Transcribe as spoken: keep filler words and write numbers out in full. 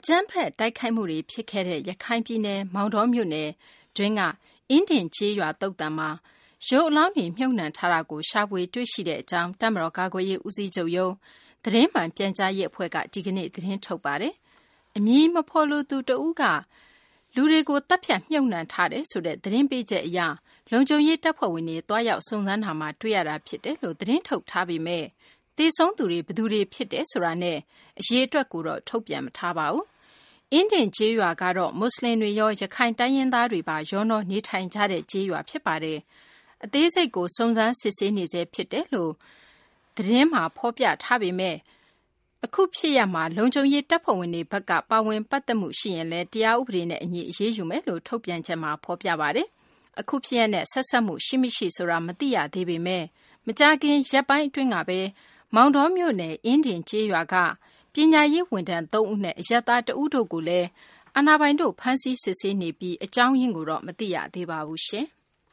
ကြမ်းဖက်တိုက်ခိုက်မှုတွေဖြစ်ခဲ့တဲ့ရခိုင်ပြည်နယ်မောင်တောမြို့နယ်တွင်းကအင်းတင်ကျေးရွာသုတ်တံမှာရုပ်အလောင်းတွေမြှုပ်နှံထားတာကိုရှာဖွေတွေ့ရှိတဲ့အကြောင်းတပ်မတော်ကာကွယ်ရေးဦးစီးချုပ်ရုံးသတင်းမှန်ပြန်ကြားရေးအဖွဲ့ကဒီကနေ့သတင်းထုတ်ပါတယ်။အမည်မဖော်လိုသူတဦးကလူတွေကိုတပ်ဖြတ်မြှုပ်နှံထားတယ်ဆိုတဲ့သတင်းပေးချက်အရလုံခြုံရေးတပ်ဖွဲ့ဝင်တွေတွားရောက်စုံစမ်းတာမှာတွေ့ရတာဖြစ်တယ်လို့သတင်းထုတ်ထားပေမဲ့တေဆုံးသူတွေဘယ်သူတွေဖြစ်တယ်ဆိုတာနဲ့အရေးအတွက်ကိုတော့ထုတ်ပြန်မထားပါဘူး။အင်းတင်ကျေးရွာကတော့မွတ်စလင်တွေရောရခိုင်တိုင်းရင်းသားတွေပါရောနှောနေထိုင်ကြတဲ့ကျေးရွာဖြစ်ပါတယ်။အသေးစိတ်ကိုစုံစမ်းစစ်ဆေးနေဆဲဖြစ်တယ်လို့သတင်းမှာဖော်ပြထားပေမဲ့အခုဖြစ်ရမှာလုံခြုံရေးတပ်ဖွဲ့ဝင်တွေဘက်ကပါဝင်ပတ်သက်မှုရှိရင်လည်းတရားဥပဒေနဲ့အညီအရေးယူမယ်လို့ထုတ်ပြန်ချက်မှာဖော်ပြပါတယ်။အခုဖြစ်ရတဲ့ဆက်ဆက်မှုရှိမရှိဆိုတာမသိရသေးပေမဲ့မကြာခင်ရက်ပိုင်းအတွင်းကပဲမောင်တော်မြို့နယ်အင်းတင်ကျေးရွာကပညာရေးဝန်ထမ်းသုံးဦးနဲ့အရပ်သားတဦးတို့ကိုလည်းအာဏာပိုင်တို့ဖမ်းဆီးစစ်ဆေးနေပြီးအကြောင်းရင်းကိုတော့မသိရသေးပါဘူးရှင်။